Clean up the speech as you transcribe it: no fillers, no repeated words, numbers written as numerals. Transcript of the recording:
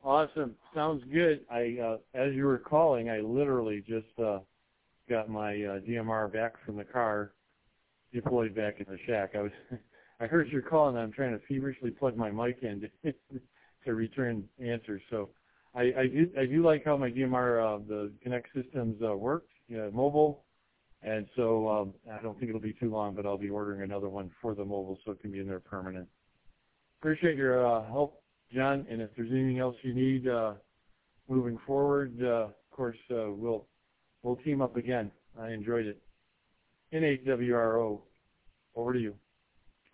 Awesome. Sounds good. As you were calling, I literally just got my DMR back from the car, deployed back in the shack. I heard your call, and I'm trying to feverishly plug my mic in to return answers. So I do like how my DMR, the Connect systems works, mobile, and so I don't think it'll be too long, but I'll be ordering another one for the mobile so it can be in there permanent. Appreciate your help, John, and if there's anything else you need moving forward, of course, we'll team up again. I enjoyed it. NHWRO, over to you.